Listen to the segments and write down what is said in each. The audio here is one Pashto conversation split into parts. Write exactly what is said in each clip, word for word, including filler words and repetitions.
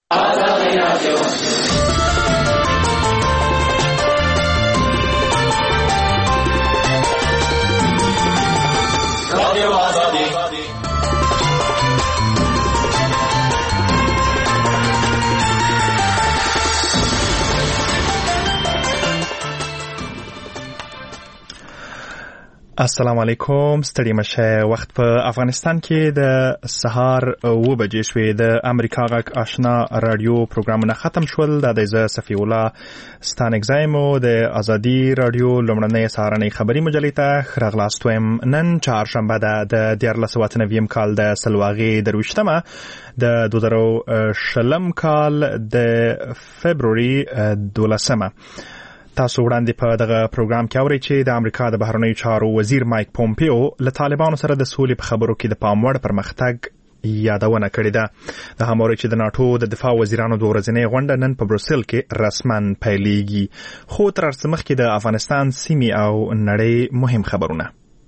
السلام علیکم. ستړي مشه. وخت په افغانستان کې د سهار و بجې شوې. د امریکا غږ آشنا رادیو پروګرامونه ختم شول. د دایزه صفی الله ستانګزایمو د ازادي رادیو لومړنۍ سهارنۍ خبري مجلې ته راغلاست ویم. نن چهارشنبه ده د دیارلس سوه اته نوي کال د سلواغې درویشتمه د دوه زره شلم کال د فبروري دولسمه. تاسو وړاندې په دغه پروګرام کې اورئ چې د امریکا د بهرنیو چارو وزیر مایک پومپیو له طالبانو سره د سولې په خبرو کې د پام وړ پرمختګ یادونه کړې ده. د هم اورئ چې د ناټو د دفاع وزیرانو د ورځنۍ غونډه نن په بروسل کې رسما پیلېږي. خو تر هر څه مخکې د افغانستان سیمې او نړۍ مهم خبرونه.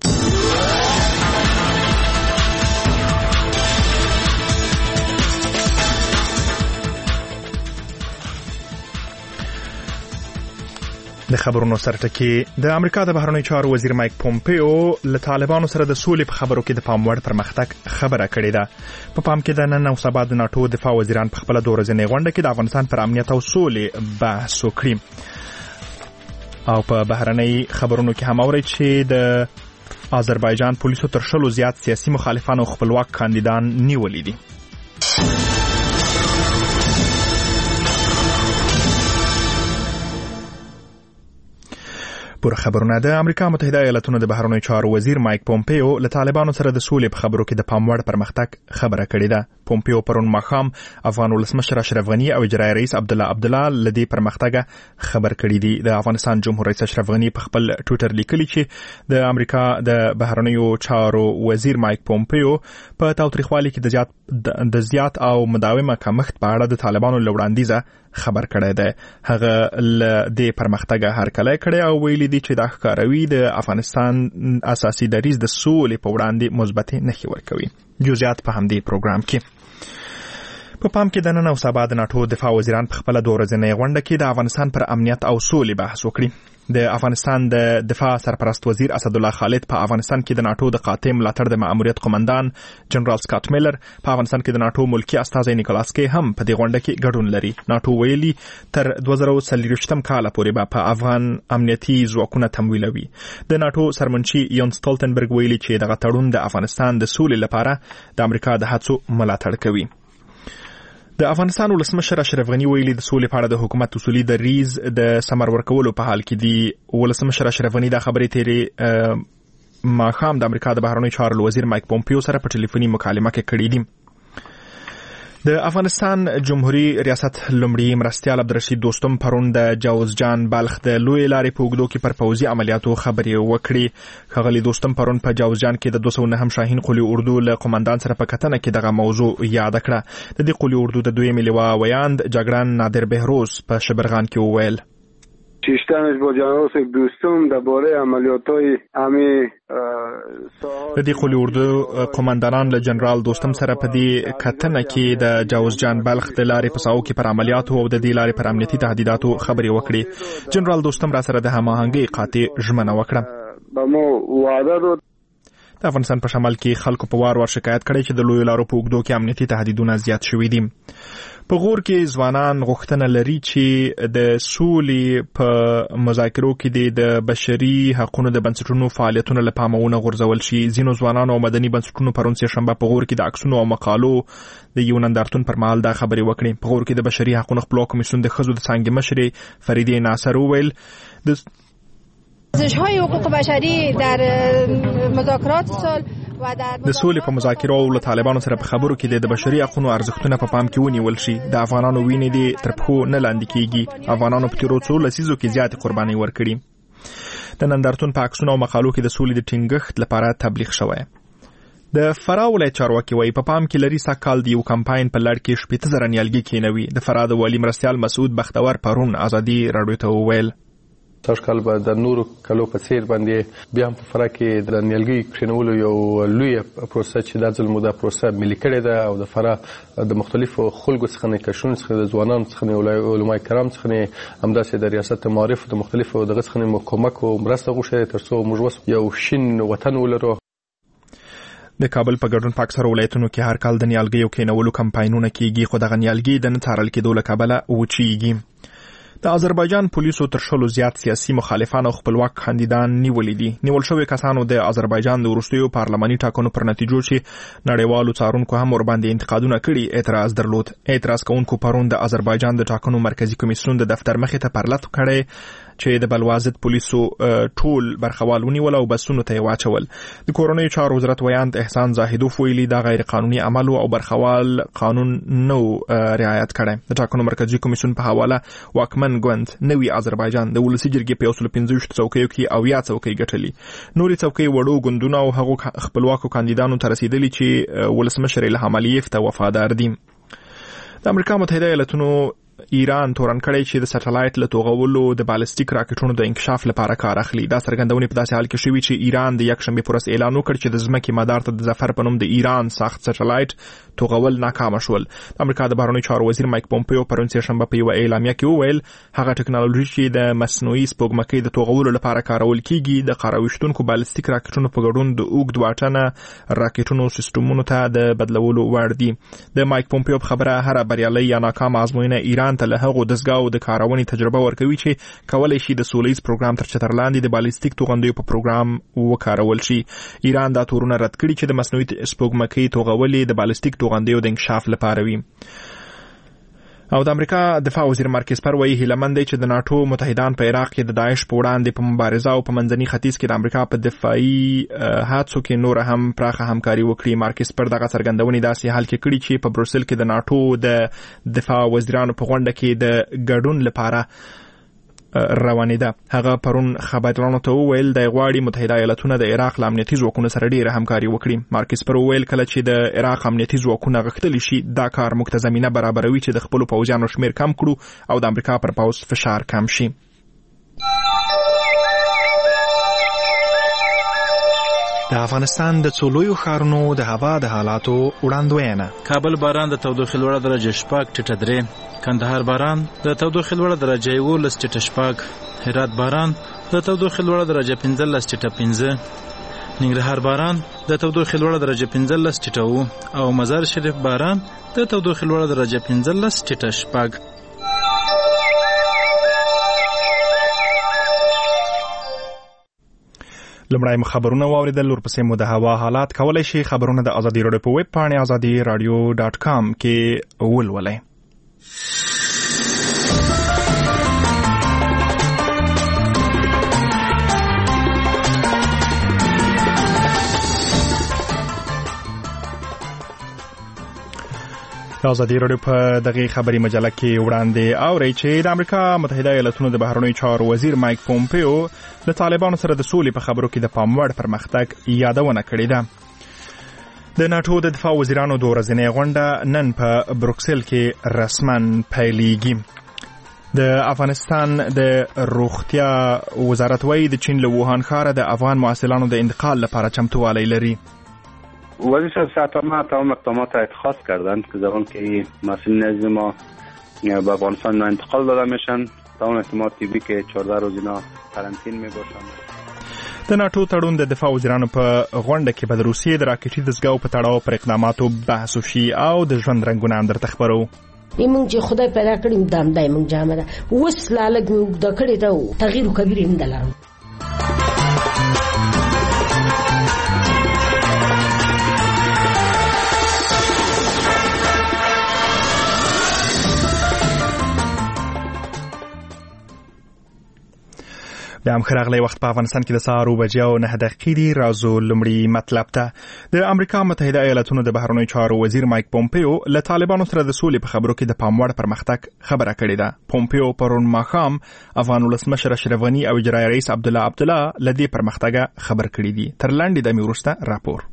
د خبرونو سرټکی. د امریکا د بهرنیو چارو وزیر مایک پومپیو له طالبانو سره د سولې په خبرو کې د پام وړ پرمختګ خبره کړې ده. په پام کې د نن او سبا د ناټو دفاع وزیران په خپل د ورځنۍ غونډه کې د افغانستان پر امنیت او سولې بحث وکړي. او په بهرنۍ خبرونو کې هم اورئ چې د آذربایجان پولیسو تر شلو زیات سیاسي مخالفان او خپلواک کاندیدان نیولي دي. پر خبرونه. د امریکا متحده ایالاتونو د بهرنیو چارو وزیر مایک پومپیو له طالبانو سره د سولې په خبرو کې د پام وړ پرمختګ خبره کړې ده. پومپیو پرون ماښام افغان ولسمشر اشرف غني او اجرایي رئیس عبدالله عبدالله له دې پرمختګ خبر کړی دی. د افغانستان جمهور رئیس اشرف غني په خپل ټویټر لیکلي چې د امریکا د بهرنیو چارو وزیر مایک پومپیو په تاوتریخوالي کې د زیات د زیات او مداومه کمښت په اړه د طالبانو له وړاندیزه خبر کړی دی. هغه له دې پرمختګ هرکلی کړی او ویلي دي چې دا ښکاروي د افغانستان اساسي دریځ د سولې په وړاندې مثبتې نښې ورکوي. جزئیات په همدې پروګرام کې. په پام کې د نن او سبا د ناټو دفاع وزیران په خپل د ورځنۍ غونډه کې د افغانستان پر امنیت او سولې بحث وکړي. د افغانستان د دفاع سرپرست وزیر اسدالله خالد په افغانستان کې د ناټو د قاطع ملاتړ د ماموریت قومندان جنرال سکاټ میلر په افغانستان کې د ناټو ملکی استازی نیکولاس کې هم په دې غونډه کې ګډون لري. ناټو ویلي تر دوه زره څلوېښتم کال پورې به په افغان امنیتي ځواکونه تمویلوي. د ناټو سرمنشي یون سټولټنبرګ ویلي چې دغه تړون د افغانستان د سولې لپاره د امریکا د هڅو ملاتړ کوي. د افغانستان ولسمشر اشرف غني ویلي د سولې په اړه د حکومت اصولي دریځ د ثمر ورکولو په حال کې دی. ولسمشر اشرف غني دا خبرې تیرې ماښام د امریکا د بهرنیو چارو وزیر مایک پومپیو سره په ټلیفوني مکالمه کې کړې دي. د افغانستان جمهوریت ریاست لومړي مرستیال عبدالرشید دوستم پرون د جوزجان بلخ د لوی لارې په اوږدو کې پر پوځي عملیاتو خبرې وکړې. ښاغلي دوستم پرون په جوزجان کې د دوه سوه نهم شاهین قلي اردو له قومندان سره په کتنه کې دغه موضوع یاد کړه. د دې قلي اردو د دویمې لواء ویاند جګړن نادر بهروز په شبرغان کې وویل شیشتمش با جنرال دوستم درباره عملیات‌های امی د دې قلي اردو قومندانان له جنرال دوستم سره په دې کتنه کې د جوزجان بلخ د لارې په ساحو کې پر عملیاتو او د دې لارې پر امنیتي تهدیداتو خبرې وکړې. جنرال دوستم را سره د هماهنګۍ قاطع ژمنه وکړه. به مو وعده داد. د افغانستان په شمال کې خلکو په وار وار شکایت کړی چې د لوی لارو په اوږدو کې امنیتي تهدیدونه زیات شوي دي. په غور کې ځوانان غوښتنه لري چې د سولې په مذاکرو کې د بشري حقوقو د بنسټونو فعالیتونه له پامه ونه غورځول شي. ځینو ځوانانو او مدني بنسټونو پرون سهشنبه په غور کې د عکسونو او مقالو د یو نندارتون پر مهال دا خبرې وکړې. په غور کې د بشري حقوقو خپلواک کمیسیون د ښځو د څانګې مشرې فریدې ناصر وویل د ارزش‌های حقوق بشری در مذاکرات سال د سولې په مذاکرو او له طالبانو سره په خبرو کې د بشري حقوقو ارزښتونه په پام کې ونیول شي. د افغانانو وینې دې تر پښو نه لاندې کیږي. افغانانو په تیرو څو لسیزو کې زیاتې قربانۍ ورکړي. د نندارتون په عکسونو او مقالو کې د سولې د ټینګښت لپاره تبلیغ شوی. د فراه ولایت چارواکي وایي په پام کې لري سږ کال د یو کمپاین په لړ کې شپېته زره نیالګي کینوي. د فراه د والي مرستیال مسعود بختور پرون ازادي راډیو ته وویل تاسو کال به د نورو کلو په څیر باندې بیا هم په فرا کې د نیالګي کښینولو یو لوی پروسه چې د ځل موده پروسه ملي کړې ده او د فرا د مختلفو خلکو څخه نه کښون څخه د ځوانانو څخه نه علماء کرام څخه نه همداسې د ریاست معارف د مختلفو دغه څخه نه کومک او مرسته غوښتي ترڅو موږ یو شین وطن ولرو. د کابل په ګډون په اکثرو ولایتونو کې هر کال د نیالګیو کښینولو کمپاینونه کیږي خو دغه نیالګي د نه څارل کېدو له کبله وچیږي. د آذربایجان پولیسو تر شلو زیات سیاسي مخالفان او خپلواک کاندیدان نیولي دي. نیول شوی کسانو د آذربایجان د وروستیو پارلماني ټاکنو پر نتیجو چې نړیوالو څارونکو هم ورباندې انتقادونه کړي اعتراض درلود. اعتراض کوونکو پرون د آذربایجان د ټاکنو مرکزی کمیسیون د دفتر مخې ته پرلط کړی چې د بلوازد پولیسو ټول برخوال ونیول او بسونو ته واچول. د کورونی چارو وزارت ویاند احسان زاهدوف ویلي دا غیر قانوني عمل او برخوال قانون نو رعایت کړي. د ټاکنو مرکزی کمیسیون په حواله واکمن ګوند نوی آذربایجان د ولسی جرګې په یو سل پنځه ویشت څوکیو کې او یا څوکۍ ګټلې. نورې څوکۍ وړو ګوندونه او هغو خپلواکو کاندیدانو ته رسیدلي چې ولسمشر الهام علیف ته وفادار دي. د امریکا متحده ایالاتونو ایران تورن کړی چې د سټلایټ له توغولو د بالستیک راکټونو د انکشاف لپاره کار اخلي. دا څرګندونې په داسې حال کې شوې چې ایران د یکشنبې پر ورځ اعلان وکړ چې د ځمکې مدار ته د ظفر په نوم د ایران ساخت سټلایټ توغول ناکام شول. د امریکا د بهرنیو چارو وزیر مایک پومپیو پرون سهشنبه په یوه اعلامیه کې وویل هغه ټکنالوژي چې د مصنوعي سپوږمکۍ د توغولو لپاره کارول کیږي د قارویشتونکو بالستیک راکټونو په ګډون د اوږد واټنه راکټونو سیستمونو ته د بدلولو وړ دي. د مایک پومپیو په خبره هر بریالي یا ناکام ازموینه ایران ته له هغو دسګاو د کارونې تجربه ورکوي چې کولای شي د سولیز پروګرام تر چتر لاندې د بالستیک توغندیو په پروګرام وکارول شي. ایران دا تورونه رد کړي چې د مصنوعي سپوږمکۍ توغولې د بالستیک توغندیو د انکشاف لپاره وي. او د امریکا دفاع وزیر مارک اسپر وایي هیلمند دی چې د ناتو متحدان په عراق کې د داعش په وړاندې په مبارزه او په منځني ختیځ کې د امریکا په دفاعي هڅو کې نور هم پراخه همکاري وکړي. مارک اسپر دغه څرګندونې داسې حال کې کړي چې په بروسل کې د ناتو د دفاع وزیرانو په غونډه کې د ګډون لپاره روانه ده. هغه پرون خبرونو ته وویل د غواړي متحده ایالاتونه د عراق له امنیتي ځواکونو سره ډیره همکاري وکړي. مارکس پر وویل کله چې د عراق امنیتي ځواکونه غښتلي شي دا کار موږ ته زمينه برابروي چې د خپل پوځیانو شمیر کم کړو او د امریکا پر پوځ فشار کم شي. د افغانستان د څولویو ښارونو د هوا د حالاتو وړاندوینه. کابل باران د تودوخې لوړه درجه شپږ ټیټه درې، کندهار باران د تودوخې لوړه درجه یولس ټیټه شپږ، هرات باران د تودوخې لوړه درجه پنځلس ټیټه پنځه، ننګرهار باران د تودوخې لوړه درجه پنځلس ټیټه اووه او مزار شریف باران د تودوخې لوړه درجه پنځلس ټیټه شپږ. لمړی خبرونه واوریدل، ورپسې مو د هوا حالات. کولای شي خبرونه د ازادي راډیو په ویب پاڼه ازادي راډیو ډاټ کام کې ولولئ. د ازادي راډیو په دغه خبري مجله کې وړاندې اوري چې د امریکا متحده ایالاتونو د بهرنیو چارو وزیر مایک پومپیو د طالبانو سره د سولې په خبرو کې د پام وړ پرمختګ یادونه کړې ده. د ناتو د دفاع وزیرانو د ورځنۍ غونډه نن په بروکسل کې رسماً پیلېږي. د افغانستان د روغتیا وزارت وايي د چین له ووهان ښاره د افغان محصلانو د انتقال لپاره چمتووالی لري. وزیر صحت تمام اقدامات را اتخاذ کردند که زمان که مسئولین از ما به افغانستان انتقال داده میشن تمام احتمالات طبی که چهارده روز اینا قرنطین می باشند. د ناتو تړون د دفاع وزیرانو په غونډه کې به د روسیې د راکټي دستګاو په تړاو پر اقداماتو بحث وشي او د ژوند رنګونه هم درته خبرو. موږ چې خدای پیدا کړی دام دای موږ جامه ده اوس لالګ موږ د کړی ته تغییر کبیر نه دلارو. بیا هم خراغلی وخت په افغانستان کې د سهار اوه بجې او نهه دقیقې دي. راځو لومړی مطلب ته. د امریکا متحده ایالاتونو د بهرنیو چارو وزیر مایک پومپیو له طالبانو سره د سولې په خبرو کې د پام وړ پرمختګ خبره کړې ده. پومپیو پرون ماښام افغان ولسمشر اشرف غني او اجرایي رئیس عبدالله عبدالله له دې پرمختګه خبر کړي دي. تر لاندې دمې وروسته راپور.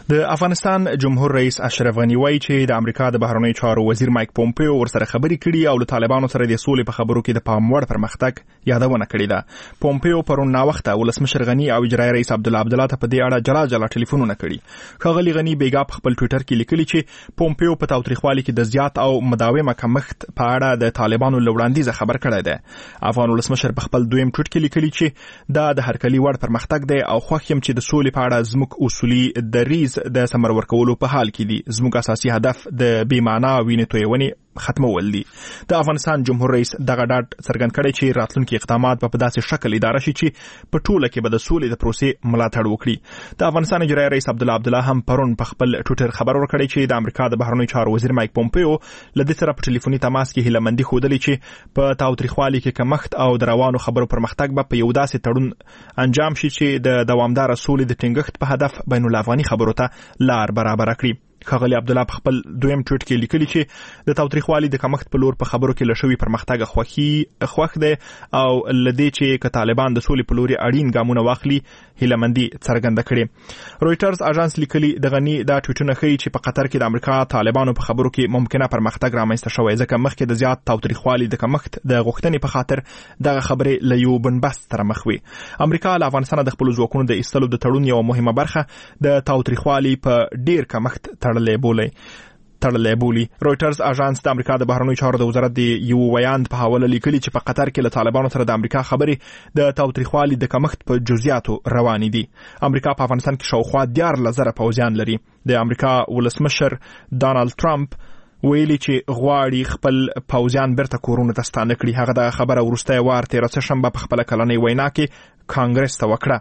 د افغانستان جمهور رئیس اشرف غنی وایي چې د امریکا د بهرنیو چارو وزیر مایک پومپیو ورسره خبرې کړي او له طالبانو سره د سولې په خبرو کې د پام وړ پرمختګ یادونه کړې ده. پومپیو پرون ناوخته ولسمشر غنی او اجرایي رئیس عبدالله عبدالله ته په دې اړه جلا جلا ټلیفونونه کړي. ښاغلي غنی بیګا په خپل ټویټر کې لیکلي چې پومپیو په تاوتریخوالي کې د زیات او مداومه کمښت په اړه د طالبانو له وړاندیزه خبر کړی دی. افغان ولسمشر په خپل دویم ټویټ کې لیکلي چې دا د هرکلي وړ پرمختګ دی او خوښ یم چې د سولې په اړه زموږ اصولي دریځ د ثمر ورکولو په حال کې دي. زموږ اساسي هدف د بې معنا وینې تویونې ختمول دي. د افغانستان جمهور رئیس دغه ډاډ څرګند کړی چې راتلونکي اقدامات په داسې شکل اداره شي چې په ټوله کې به د سولې د پروسې ملاتړ وکړي. د افغانستان اجرایي رئیس عبدالله عبدالله هم پرون په خپل ټویټر خبر ورکړی چې د امریکا د بهرنیو چارو وزیر مایک پومپیو له دې سره په ټلیفوني تماس کې هیلهمندي ښودلې چې په تاوتریخوالي کې کمښت او د روانو خبرو پرمختګ به په یو داسې تړون انجام شي چې د دوامداره سولې د ټینګښت په هدف بین الافغاني خبرو ته لار برابر کړي. ښاغلي عبدالله په خپل دویم ټویټ کې لیکلي چې د تاوتریخوالي د کمښت په لور په خبرو کې لشوي پرمختګ خوښي خوښ دی او لدې چې ک طالبان د سولې په لوري اړین ګامونه واخلي هیلهمندي څرګنده کړې. رويټرز اژانس لیکلي د غنی دا ټویټونه ښیي چې په قطر کې د امریکا طالبانو په خبرو کې ممکنه پرمختګ رامنځته شوی ځکه مخکې د زیات تاوتریخوالي د کمښت د غوښتنې په خاطر دغه خبرې له یو بنبست سره مخ وي. امریکا له افغانستان د خپل ځواکونو د ایستلو د تړون یو مهمه برخه د تاوتریخوالي په ډیر کمښت تړلې بولي. تړلې بولي. رويټرز اژانس د امریکا د بهرنیو چارو د وزارت د یو ویاند په حواله لیکلي چې په قطر کې له طالبانو سره د امریکا خبرې د تاوتریخوالي د کمښت په جزئیاتو روانې دي. امریکا په افغانستان کې شاوخوا دیارلس زره پوځیان لري. د امریکا ولسمشر ډانلډ ټرمپ ویلي چې غواړي خپل پوځیان بیرته کورونو ته ستانه کړي. هغه د خبره وروسته وار تیره شنبه په خپل کلنۍ وینا کې کانګرس ته وکړه.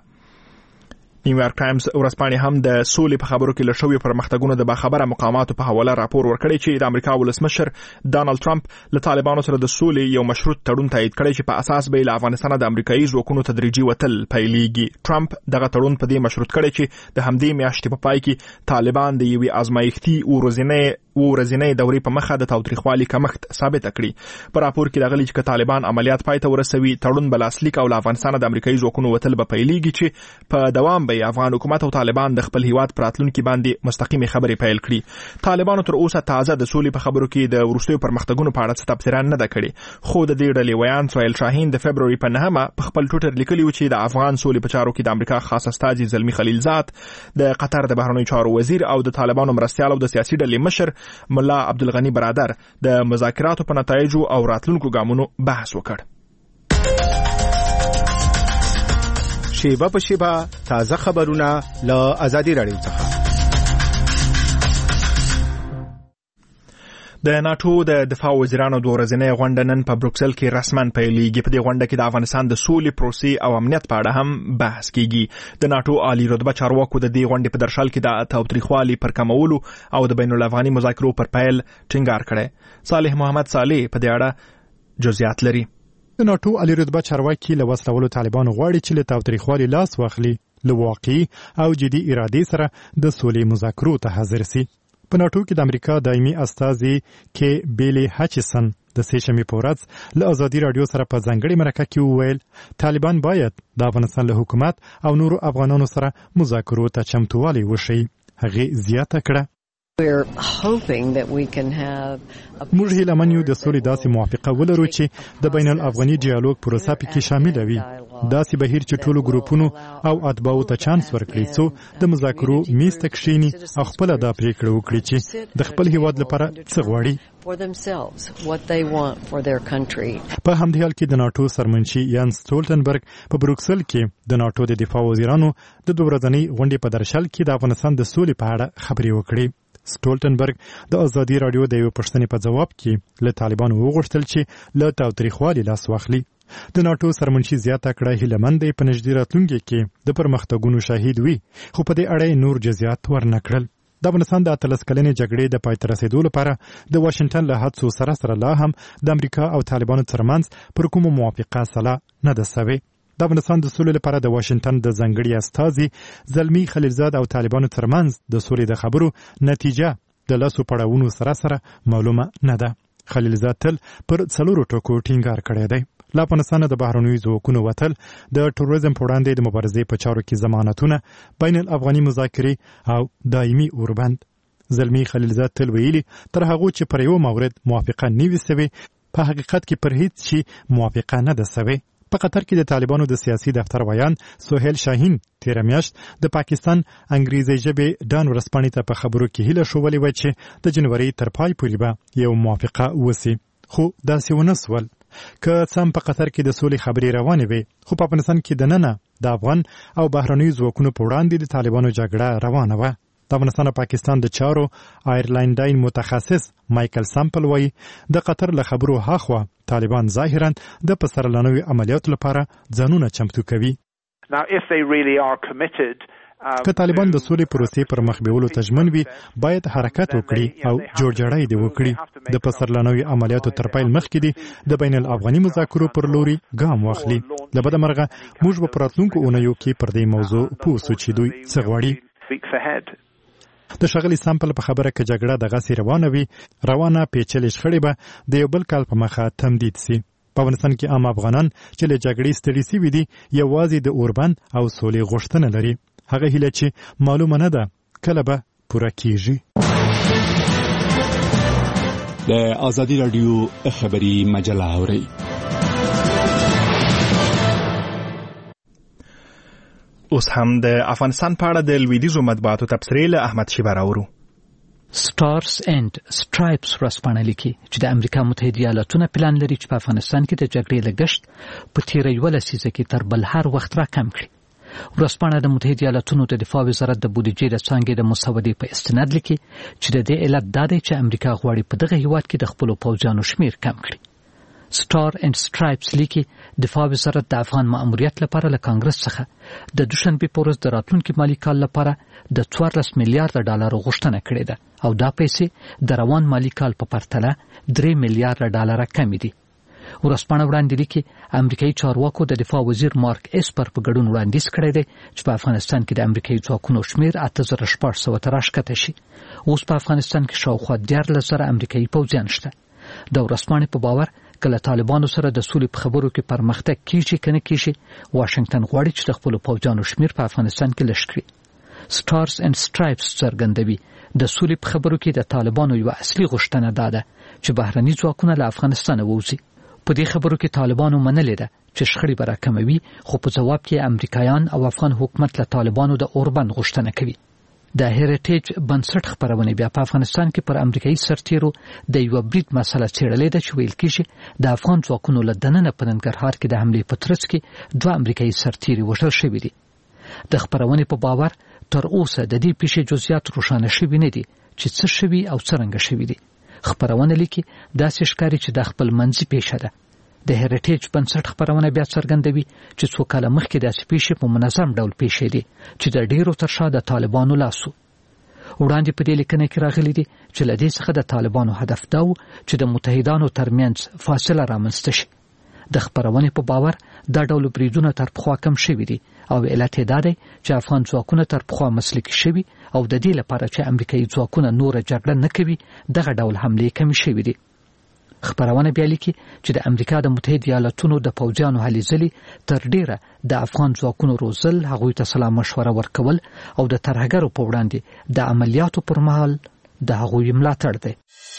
نیویارک ټایمز ورځپاڼې هم د سولې په خبرو کې لشوي پرمختګونو د باخبره مقاماتو په حواله راپور ورکړی چې د امریکا ولسمشر ډانلډ ټرمپ له طالبانو سره د سولې یو مشروط تړون تایید کړی چې په اساس به له افغانستان د امریکایي ځواکونو تدریجي وتل پیلېږي. ټرمپ دغه تړون په دې مشروط کړی چې د همدې میاشتې په پای کې طالبان د یوې ازمایښتي ورځنۍ ورځنۍ دورې په مخه د تاوتریخوالي کمښت ثابت کړي. په راپور کې راغلي چې طالبان عملیات پای ته ورسوي تړون بل اصلي او له افغانستان د امریکایي ځواکونو وتل به پیلېږي چې په دوام به افغان حکومت او طالبان د خپل هیواد پراتلونکو باندې مستقیمه خبرې پیل کړي. طالبانو تر اوسه تازه د سولې په خبرو کې د ورستیو پرمختګونو په اړه څه تبصره نه ده کړې. خو د دې ډلې ویان سویل شاهین د فبرवरी په نهمه په خپل ټویټر لیکلی و چې د افغان سولې په چارو کې د امریکا خاص استازي زلمی خلیلزاد، د قطر د بهرنیو چارو وزیر او د طالبانو مرستیال او د سیاسي ډلې مشر ملا عبدالغنی برادر د مذاکراتو په نتایجو او راتلونکو ګامونو بحث وکړ. شیبه په شیبه تازه خبرونه له ازادي رادیو څخه. د ناتو د دفاع وزیرانو د ورځنۍ غونډه نن په بروکسل کې رسماً پیلېږي. په دې غونډه کې د افغانستان د سولې پروسې او امنیت په اړه هم بحث کیږي. د ناتو عالی رتبه چارواکو د دې غونډې په درشل کې د تاوتریخوالي پر کمولو او د بین الافغاني مذاکرو پر پیل ټینګار کړی. صالح محمد صالح په دې اړه جزئیات لري. د ناتو عالی رتبه چارواکي له وسلولو طالبان غواړي چې له تاوتریخوالي لاس واخلي، له واقعي او جدي ارادې سره د سولې مذاکرو ته حاضر سي. په ناتو کې د امریکا دایمي استازي کې بیلی هچسن د سېشمې په ورځ له ازادي رادیو سره په ځانګړي مرکه کې وویل طالبان باید د افغانستان له حکومت او نورو افغانانو سره مذاکرو ته چمتووالی وشي. هغې زیاته کړه موږ هیله من یو د سولې داسې موافقه ولرو چې د بین الافغاني ډیالوګ پروسه پکې شامل وي. داسې بهیر چې ټولو ګروپونو او اتباعو ته چانس ورکړي څو د مذاکرو میز ته کښیني او خپل دا پریکړه وکړي چې د خپل هیواد لپاره څه غواړي. په همدې حال کې د ناتو سرمنشي یانس سټولټنبرګ په بروکسل کې د ناتو د دفاع وزیرانو د دوه ورځنۍ غونډې په درشل کې د افغانستان د سولې په اړه خبرې وکړې. سټولټنبرګ د ازادي رادیو د یو پښتنې په جواب کې له طالبانو وغوښتل چې له تاوتریخوالي لاس واخلي. د ناتو سرمنشي زیاته کړه هیلهمند دی په نږدې راتلونکي کې د پرمختګونو شاهد وي، خو په دې اړه نور جزئیات ورنکړل. د افغانستان د اتلس کلنې جګړې د پای ته رسیدو لپاره د واشنگټن له هڅو سره سره لا هم د امریکا او طالبانو ترمنځ پر کومه موافقه سلا نه ده سوې. د افغانستان د سولې لپاره د واشنگټن د ځانګړي استازي زلمی خلیلزاد او طالبانو ترمنځ د سولې د خبرو نتیجه د لاسو پړاوونو سره سره معلومه نه ده. خلیلزاد تل پر څلورو ټکو ټینګار کړی دی. له افغانستانه د بهرنیو ځواکونو وتل د ټوریزم په وړاندې د مبارزې په چارو کې ضمانتونه، بین الافغاني مذاکرې او دایمي اوربند. زلمی خلیلزاد تل ویلي تر هغو چې پر یو مورد موافقه نه وي سوې، په حقیقت کې پر هیڅ شي موافقه نه ده سوې. په قطر کې د طالبانو د سیاسي دفتر ویان سهیل شاهین تیره میاشت د پاکستان انګریزي ژبې ډان ورځپاڼې ته په خبرو کې هیله شولې وه چې د جنوري تر پای پورې به یو موافقه وسي، خو داسې ونه سول. که څه هم په قطر کې د سولې خبرې روانې وي، خو په افغانستان کې دننه د افغان او بهرنیو ځواکونو په وړاندې د طالبانو جګړه روانه وه. د افغانستان او پاکستان د چارو آیرلینډاین متخصص مایکل سامپل وایي د قطر له خبرو هاخوا طالبان ظاهرا د پسرلانوي عملیاتو لپاره ځانونه چمتو کوي. که طالبان د سولې پروسې پر مخ بیولو ته ژمن وي، باید حرکت وکړي او جوړجاړی دې وکړي. د پسرلانوي عملیاتو تر پیل مخکې دې د بین الافغاني مذاکرو پر لوري ګام واخلي. له بده مرغه موږ به په راتلونکو اونیو کې پر دې موضوع پوه سو چې دوی څه غواړي. د ښاغلي سامپل په خبره که جګړه دغسې روانه وي، روانه پیچلې شخړې به د یو بل کال په مخه تمدید سي. په افغانستان کې عام افغانان چې له جګړې ستړي سوي دي یوازې د اوربند او سولې غوښتنه لري. هغه هیله چې معلومه نه ده کله به پوره کیږي. د ازادي راډیو خبري مجله اورئ. اوس هم د افغانستان په اړه د لویدیځو مطبوعاتو تبصرې له احمد شیبه راوړو. سټارز اینډ سټرایپس ورځپاڼه لیکي چې د امریکا متحده ایالاتونه پلان لري چې په افغانستان کې د جګړې لګښت په تیره یوه لسیزه کې تر بل هر وخت راکم کړي. ورځپاڼه د متحده ایالاتونو د دفاع وزارت د بودیجې د څانګې د مسودې په استناد لیکي چې د دې علت دا دی چې امریکا غواړي په دغه هیواد کې د خپلو پوځیانو شمیر کم کړي. سټار اینډ سټرایپس لیکي دفاع وزارت د افغان ماموریت لپاره له کانګرس څخه د دوشنبه په ورځ د راتلونکي مالي کال لپاره د څوارلس میلیارډ ډالر غوښتنه کړې ده او دا پیسې د روان مالي کال په پرتله درې میلیارډ ډالر کم دي. ورځپاڼه وړاندې لیکي امریکایي چارواکو د دفاع وزیر مارک اسپر په ګډون وړاندیز کړی دی چې په افغانستان کې د امریکایي ځواکونو شمیر اته زره شپږ سوه ته راښکته شي. اوس په افغانستان کې شاوخوا دیارلس زره امریکایي پوځیان شته. د ورځپاڼې په باور کله طالبانو سره د سولې په خبرو کې پرمختګ کیږي کنه کیږي، واشنگټن غواړي چې د خپل پوځیانو شمیر په افغانستان کې لږ کړي. سټارز اینډ سټرایپس څرګندوي د سولې په خبرو کې د طالبانو یو اصلي غوښتنه دا ده چې بهرني ځواکونه له افغانستان ووځي. په دې خبرو کې طالبانو منلې ده چې شخړې به راکموي، خو په ځواب کې امریکایان او افغان حکومت له طالبانو د اوربند غوښتنه کوي. د هریټیج بنسټ خبرونه بیا په افغانستان کې پر امریکایي سرتیرو د یو برید مسله څېړلې ده چې ویل کېږي د افغان ځواکونو له دننه په ننګرهار کې د حملې په ترڅ کې دوه امریکایي سرتیري وژل شوي دي. د خبرونې په باور تر اوسه د دې پیښې جزئیات روښانه شوي نه دي چې څه شوي او څرنګه شوي دي. خبرونه لیکي داسې ښکاري چې د خپل منځي پیښه ده. د هریټیج بنسټ خبرونه بیا څرګندوي چې څو کاله مخکې داسې پیښې په منظم ډول پیښې دي چې د ډیرو تر شا د طالبانو لاسو. وړاندې په دې لیکنه کې راغلي دي چې له دې څخه د طالبانو هدف دا و چې د متحدانو ترمنځ فاصله رامنځته شي. د خبرونې په باور دا ډول بریدونه تر پخوا کم شوي دي او علت یې دا دی چې افغان ځواکونه تر پخوا مسلکي شوي او د دې لپاره چې امریکایي ځواکونه نوره جګړه نه کوي دغه ډول حملې کمې شوي دي. خبرونه بیا لیکي چې د امریکا د متحده ایالاتونو د پوځیانو هلې ځلې تر ډیره د افغان ځواکونو روزل، هغوی ته سلا مشوره ورکول او د ترهګرو په وړاندې د عملیاتو پر مهال د هغوی ملاتړ دی.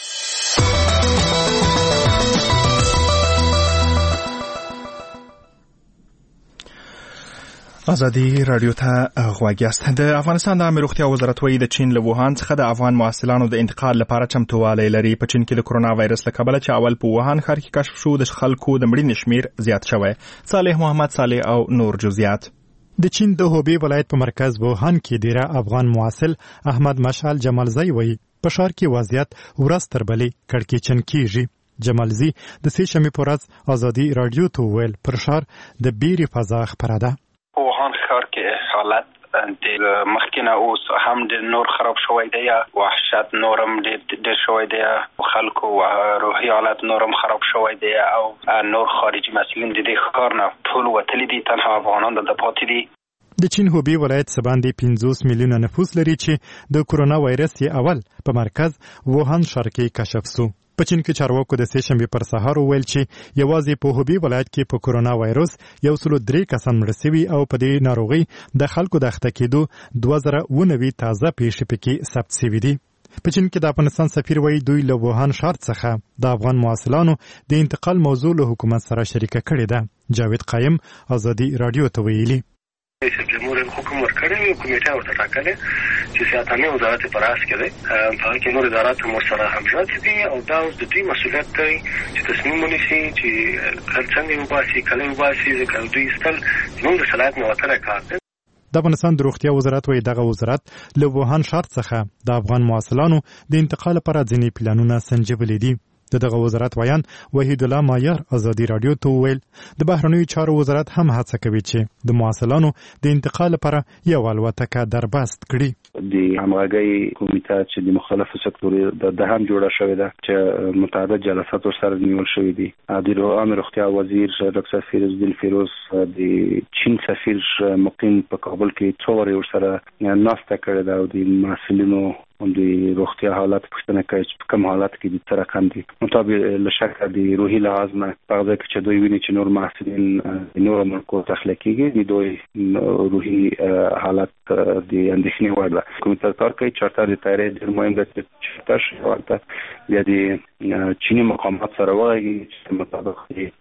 ازادي راډیو ته غوږ یاست. د افغانستان د عامه روغتیا وزارت وایي د چین له ووهان څخه د افغان محصلانو د انتقال لپاره چمتووالی لري. په چین کې د کرونا وایرس له کبله چې اول په ووهان ښار کې کشف شو، د خلکو د مړینې شمیر زیات شوی. صالح محمد صالح او نور جزئیات. د چین د هوبی ولایت په مرکز ووهان کې ډیره افغان محصل احمد مشعل جمالزی وایي په ښار کې وضعیت ورځ تر بلې کړکېچن کیږي. جمالزی د سې شنبې په ورځ ازادي راډیو ته وویل پر ښار د بیرې فضا خپره ده. ووهان ښار کې حالت د مخکې نه اوس هم د نور خراب شوی دی، وحشت نورم ډېر شوی دی، خلکو روحي حالت نورم خراب شوی دی او نور خارجي مسئولین د دې ښار نه ټول وتلي دي، تنها افغانان دلته پاتې دي. د چین هوبی ولایت څخه باندې پنځوس میلیونه نفوس لري چې د کورونا وایرس یې اول په مرکز ووهان ښار کې کشف سو. په چین کې چارواکو د سې شنبې پر سهار وویل چې یوازې په هوبی ولایت کې په کورونا وایرس یو سل درې کسان مړه شوي او په دې ناروغۍ د خلکو د اخته کېدو دوه زره اووه نوي تازه پیښې پکې ثبت شوي دي. په چین کې د افغانستان سفیر وایي دوی له ووهان ښار څخه د افغان مواصلانو د انتقال موضوع له حکومت سره شریکه کړې ده. جاوید قایم ازادي رادیو ته ویلي رئیس جمهور حکم ورکړی وي، کمیټه ورته ټاکلې چې سیاحتانه وزارت په راس کې دی، په هغه کې نور ادارات هم ورسره همغږي دي او دا اوس د دوی مسؤلیت دی چې تصمیم ونیسي چې هر څنګه وباسي کله وباسي، ځکه دوی ستل زموږ د صلاحیت نه وتره کار دی. د افغانستان د روغتیا وزارت وایي دغه وزارت له ووهان ښار څخه د افغان مواصلانو د انتقال لپاره ځینې پلانونه سنجولي دي. د دغه وزارت ویان وحید الله مایار ازادي رادیو ته وویل د بهرنیو چارو وزارت هم هڅه کوي چې د مواصلانو د انتقال لپاره یو الوتکه دربست کړي. د همغږۍ کمیټه چې د مختلفو سکتورونو د هم جوړه شوې ده چې متعدد جلسات ورسره نیول شوي دي. د عام روغتیا وزیر ډاکټر فیروز الدین فیروز، د چین سفیر مقیم په کابل کې څو ورځې ورسره ناسته کړې ده او د محصلینو د روغتیا حالت پوښتنه کوي چې کوم حالت کې دي تر کم دي مطابق لشکه د روحي لحاظ نه په ځکه چې دوی ویني چې نور محصلین نور ملکو تخلیقيږي د دوی روحي حالت د اندېښنې وړ ده. کومه کار کوي چې تر دې تاریخ ډېر مهم ده چې تاسو ورته بیا د چینی مقامات سره وایي چې مطابق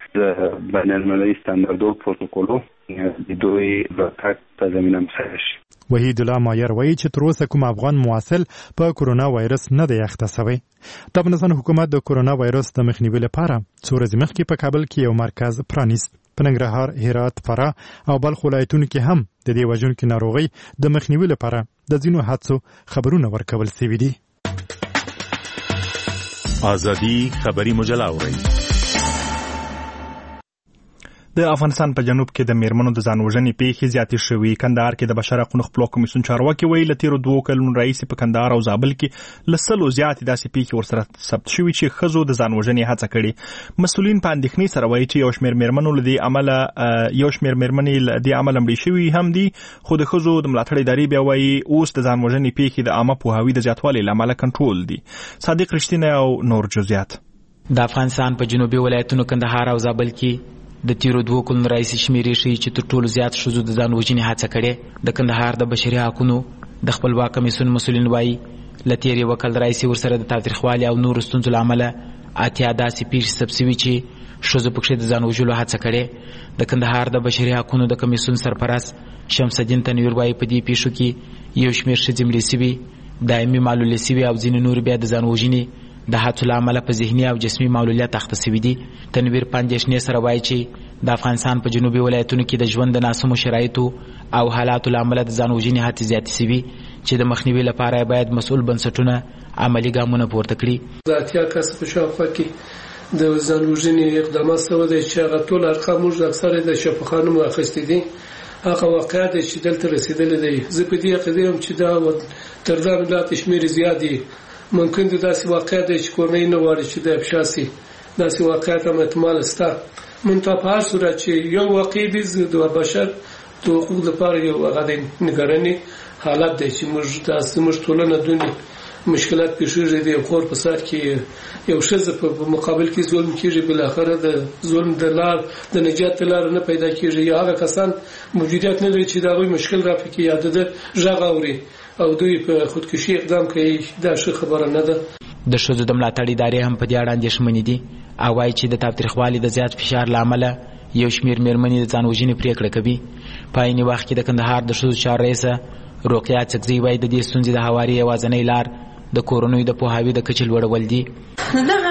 د بین المللي ستاندردو پروتوکولو د دوی د تک زمينه مساعد شي. وحید الله مایر وایي چې تر اوسه کوم افغان مواصل په کورونا وایرس نه دی اخته شوی. د افغانستان حکومت د کورونا وایرس د مخنیوي لپاره څو ورځې مخکې په کابل کې یو مرکز پرانیست. په ننګرهار، هرات، فراه او بلخ ولایتونو کې هم د دې وژونکې ناروغۍ د مخنیوي لپاره د ځینو هڅو خبرونه ورکول شوي دي. ازادي خبري مجله اورئ. د افغانستان په جنوب کې د میرمنو د ځان وژنې پیښې زیاتې شوي. کندهار کې د بشر حقوقو خپلواک کمیسیون چارواکي وایي له تیرو دوو کلونو راهیسې په کندهار او زابل کې له سلو زیاتې داسې پیښې ورسره ثبت شوي چې ښځو د ځان وژنې هڅه کړې. مسؤلین په اندېښنې سره وایي چې یو شمېر میرمنو له دې عمله یو شمېر میرمنې له دې عمله مړې شوي هم دي، خو د ښځو د ملاتړ ادارې بیا وایي اوس د ځان وژنې پیښې د عامه پوهاوي د زیاتوالي له امله کنټرول دي. صادق رښتینی او نور جزئیات. د افغانستان په جنوبي ولایتونو کندهار او زابل کې د تیرو دوه کلونو راهیسې شمیرې ښیي چې تر ټولو زیات ښځو د ځان وژنې هڅه کړې. د کندهار د بشري حقونو د خپلواک کمیسیون مسؤلین وایي له تیر یوه کال راهیسې ورسره د تاوتریخوالي او نورو ستونزو له امله اتیا داسې پیښې ثبت شوي چې ښځو پکښې د ځان وژلو هڅه کړې. د کندهار د بشري حقونو د کمیسیون سرپرست شمس الدین تنویر وایي په دې پیښو کې یو شمېر ښځې مړې شوي، دایمي معلولې شوي او ځینې نور بیا د ځان وژنې د هڅو له امله په ذهني او جسمي معلولیت اخته شوي دي. تنویر په اندېښنې سره وایي چې د افغانستان په جنوبي ولایتونو کې د ژوند د ناسمو شرایطو او حالاتو له امله د ځان وژنې هڅې زیاتې شوي چې د مخنیوي لپاره باید مسؤل بنسټونه عملي ګامونه پورته کړي. د اتیا کسه په شاوخوا کې د ځان وژنې اقدامات شوي دي چې هغه ټول ارقام موږ اکثره د شفاخانو اخیستي دي. هغه واقعیت چې دلته رسیدلې دی، زه په دې عقیده یم چې دا تر دا ملت شمېر زیات دي. ممکن د داسې واقعیت چې کورنۍ نه غواړي چې د افشا شي، داسې واقعیت هم احتمال شته. منتها په هر صورت چې یو واقع دی د بشر د حقوقو لپاره یو هغه د نګرانۍ حالت دی چې موږ داسې موږ ټولنه دونې مشکلات پیښیږي. د خور په سر کې یو ښځه په مقابل کې ظلم کېږي، بالاخره د ظلم د لار د نجات لار نه پیدا کېږي. یا هغه کسان موجودیت نه لري چې دا غوي مشکل را پکې یاد ده ژغ اوري او دوی په خودکشي اقدام کوي. دا ښه خبره نه ده. د ښځو د ملاتړ ادارې هم په دې اړه اندېښمنې دي او وایي چې د تاوتریخوالي د زیات فشار له امله یو شمېر میرمنې د ځان وژنې پرېکړه کوي. په عین وخت کې د کندهار د ښځو چارو رئیسه روقیه چکزي وایي د دې ستونزې د هواري یوازینۍ لار د کورنیو د پوهاوي د کچې لوړول دي. دغه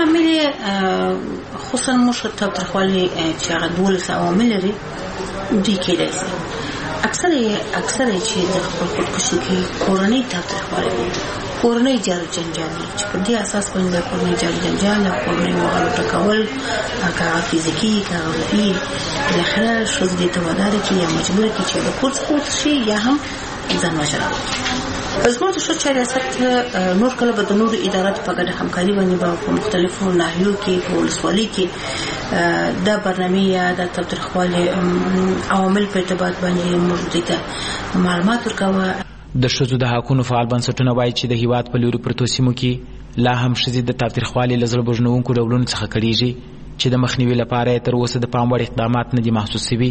عامل خصوصا موږ تاوتریخوالي چې هغه دولس عوامل لري دوی کېدای شي اکثره اکثره چې د خپل خودکشي کې کورنۍ تاوتریخوالي، کورنۍ جارو جنجال چې په دې اساس باندې د کورنۍ جارو جنجال او کورنۍ وغلو ټکول هغه فزیکي هغه روحي بالاخره ښځې دې ته وادار کړي یا مجبور کړي چې د کور څخه شي یا هم ځان وژنه وکړي. زموږ د ښځو چارو ریاست نور کله به د نورو اداراتو په ګډه همکاري باندې به په مختلفو ناحیو کې په ولسوالۍ کې دا برنامه یا د تاوتریخوالي عوامل په اعتبار باندې موږ ته معلومات ورکوو. د ښځو د حقونو فعال بنسټونه وایي چې د هیواد په لوري پرتو سیمو کې لا هم ښځې د تاوتریخوالي له زړه بوژنونکو ډولونو څخه کړېږي چې د مخنیوي لپاره یې تر اوسه د پام وړ اقدامات نه دي محسوس شوي.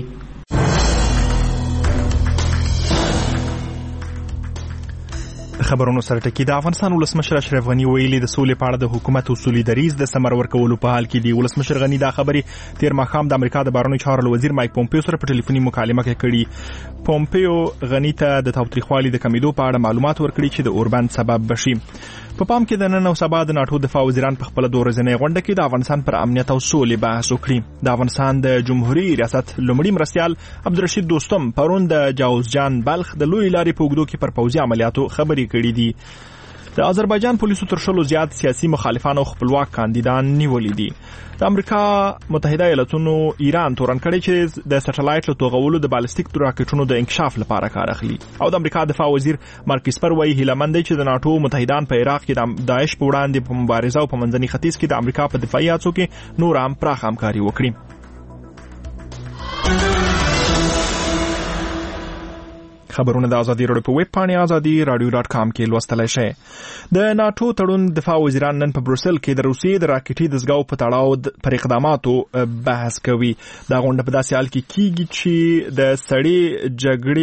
خبرونو سره ټکی د افغانستان ولسمشر اشرف غنی ویلي د سولې په اړه د حکومت اصولي دریځ د ثمر ورکولو په حال کې دی. ولسمشر غنی دا خبرې تیر ماښام د امریکا د بهرنیو چارو وزیر مایک پومپیو سره په ټلیفوني مکالمه کې کړي. پومپیو غنی ته د تاوتریخوالي د کمیدو په اړه معلومات ورکړي چې د اوربند سبب بشي. په پام کې د نن او سبا د ناټو دفاع وزیران په خپل دوه ورځنۍ غونډه کې د افغانستان پر امنیت او سولې بحث وکړي. د افغانستان د جمهوریت ریاست لومړي مرستیال عبدالرشید دوستم پرون د جاوزجان بلخ د لوی لارې په اوږدو کې پر پوځي عملیاتو خبرې کړې دي. د آذربایجان پولیسو تر شلو زیات سیاسي مخالفان او خپلواک کاندیدان نیولي دي. د امریکا متحده ایالاتونو ایران تورن کړی چې د سټلایټ له توغولو د بالستیک راکټونو د انکشاف لپاره کار اخلي. او د امریکا دفاع وزیر مارک اسپر وایي هیلهمند دی چې د ناټو متحدان په عراق کې د داعش په وړاندې په مبارزه او په منځني ختیځ کې د امریکا په دفاعي هڅو کې نور هم پراخ همکاري وکړي. خبرونه د ازادي راډیو په ویب پاڼه ازادي راډیو ډاټ کام کې لوستلای شئ. د ناټو تړون دفاع وزیران نن په بروسل کې د روسیې د راکټي دزګاو په تړاو پر اقداماتو بحث کوي. دا غونډه په داسې حال کې کیږي چې د سړې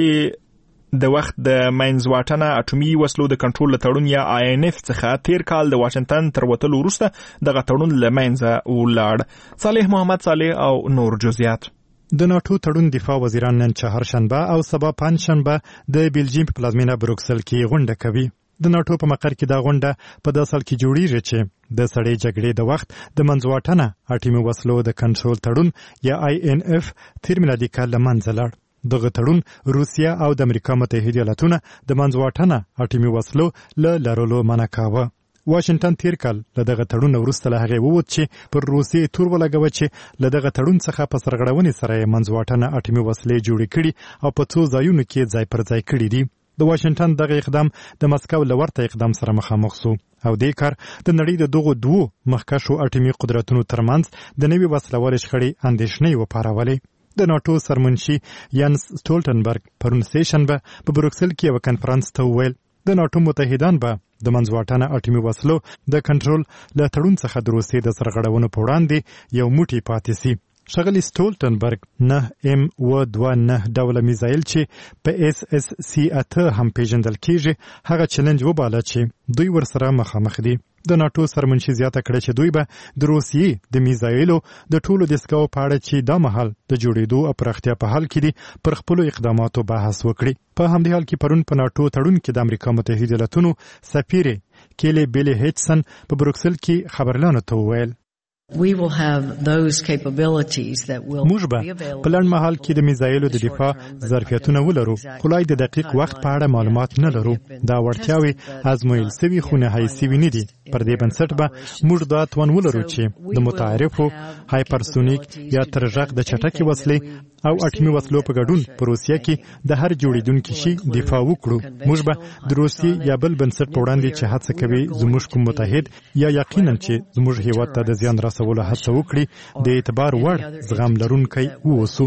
جګړې د وخت د ماینځواټنه اټومي وسلو د کنټرول تړون یا آی ان اف څخه تیر کال د واشنگټن تر وتلو وروسته دغه تړون له منځه ولاړ. صالح محمد صالح او نور جزئیات. د ناټو تړون دفاع وزیران نن چهارشنبه او سبا پنځشنبه د بلجیم په پلازمینه بروکسل کې غونډه کوي. د ناټو په مقر کې دا غونډه په داسې حال کې جوړیږي چې د سړې جګړې د وخت د منځواټنه اټومي وسلو د کنټرول تړون یا آی ان اف تیر میلادي کال له منځه لاړ. دغه تړون روسیا او د امریکا متحده ایالاتونه د منځواټنه اټومي وسلو له لرلو منع کاوه. واشنگټن تیر کال له دغه تړون وروسته له هغې ووت چې پر روسیې تور ولګوه چې له دغه تړون څخه په سرغړونې سره یې منځواټنه اټومي وسلې جوړې کړي او په څو ځایونو کې ځای پر ځای کړي دي. د واشنگټن دغه اقدام د مسکو له ورته اقدام سره مخامخ سو او دې کار د نړۍ د دغو دوو مخکښو اټومي قدرتونو ترمنځ د نوي وسلوالې شخړې اندېښنې وپارولې. د ناټو سرمنشي یانس سټولټنبرګ پرون سهشنبه په بروکسل کې یو کنفرانس ته وویل د ناټو متحدان به د منځواټنه اټومي وسلو د کنټرول له تړون څخه د روسیې د سرغړونو په وړاندې یو موټی پاتې سي. ښاغلي سټولټنبرګ نه ام و دوه نه ډوله میزایل چې په اس اس سی اته هم پیژندل کیږي هغه چیلنج وباله چې دوی ورسره مخامخ دي. د ناټو سرمنشي زیاته کړه چې دوی به د روسیې د میزایلو د ټولو دسګاو په اړه چې دا مهال د جوړېدو او پراختیا په حال کې دي پر خپلو اقداماتو بحث وکړي. په همدې حال کې پرون په ناټو تړون کې د امریکا متحده ایالاتونو سفیر کیلی بیلی هیچسن په بروکسل کې خبرلانو ته وویل We will have those capabilities that will موږ به په لنډ مهال کې د میزایلو د دفاع ظرفیتونه ولرو خو لا د دقیق وخت په اړه معلومات نه لرو. دا وړتیاوې ازمویل سوي خو نهایي سوي نه دي. پر دې بنسټ به موږ دا توان ولرو چې د متعارفو هایپرسونیک یا ترژغ د چټکې وسلې او اټومي وسلو په ګډون په روسیه کې د هر جوړیدونکي شي دفاع وکړو. موږ به د روسیې یا بل بنسټ په وړاندې چې هڅه کوي زموږ کوم متحد یا یقینا چې زموږ هیواد ته د زیان رسولو هڅه وکړي د اعتبار وړ زغم لرونکی ووسو.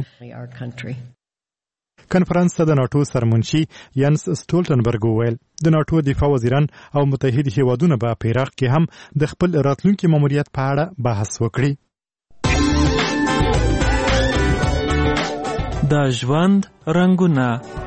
کنفرانس ته د ناټو سرمنشي یانس سټولټنبرګ وویل د ناټو دفاع وزیران او متحد هیوادونه به په عراق کې هم د خپل راتلونکي ماموریت په اړه بحث وکړي. د ژوند رنګونه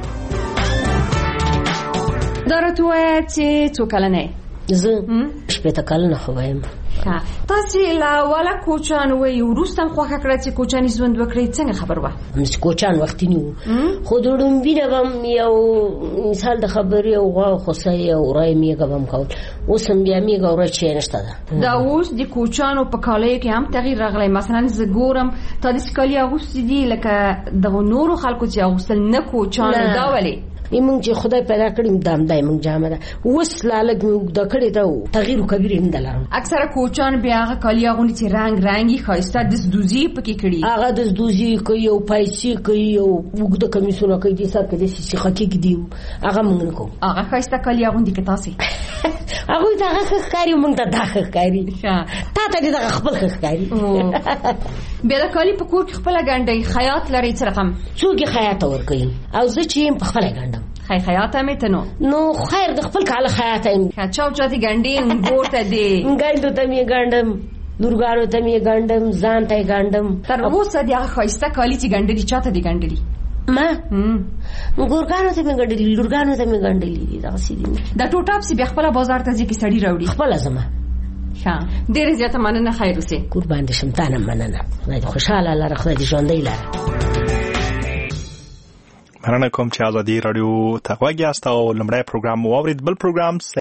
دا راته وایه چې څو کلنه یې؟ زه شپېته کلنه خو وایم. تاسې له اوله کوچان وایي وروسته هم خوښه کړه چې کوچاني ژوند وکړئ. څنګه خبر وه؟ چې کوچان وختي نه وو خو د ړومبي نه به هم یو مثال د خبرې او غوا او خوسۍ او وری میږه به هم کول. اوس هم بیا میږه او وری شی نشته ده. دا اوس د کوچانو په کالیو کې هم تغییر راغلی. مثلا زه ګورم تا داسې کالي اغوستي دي لکه دغو نورو خلکو چې اغوستل نه کوچانو. دا ولې؟ موږ چې خدای پیدا کړیم دا همدای موږ جامه ده. اوس لا لږ مې اوږده کړې ده تغییر کبیر یې نه لرم. اکثره کوچان بیا هغه کالي اغوندي چې رنګ رنګي ښایسته دزدوزي پکې کړي. هغه دزدوزي کوي او پایسي کوي او اوږده کمیسونه کوي دې سر کې داسې سیخه کېږدي هغه موږ نه کوو. هغه ښایسته کالي اغوندي که تاسې هغوی ته هغه ښه ښکاري موږ ته دا ښه ښکاري. تا ته دې دغه خپل ښه ښکاري. بیا د کالی په کور کې خپل ګنډي خیاط لري څه رقم څوک خیاط ورکوي او زه چې په خپل ګنډم خی خیاط مې ته نو نو خیر د خپل کاله خیاط ایم چاو چاته ګنډي ګورته دی ګنډو ته مې ګنډم لورګارو ته مې ګنډم ځان ته ګنډم تر اوسه دی هغه خایسته کالی چې ګنډلي چاته دی ګنډلي ما ګورګانو ته مې ګنډلي لورګانو ته مې ګنډلي دا سیدی دا ټوټاپ سی بیا خپل بازار ته ځي کې سړی راوړي خپل زما ښه ډېر زیاته مننه خیر اوسه قربان دې شم تانه مننه خدای دې خوشاله لاره خدای دې ژوندۍ لاره مننه کوم چې ازادي رادیو ته غوږ یاست او لمړی پروګرام واورید. بل پروګرام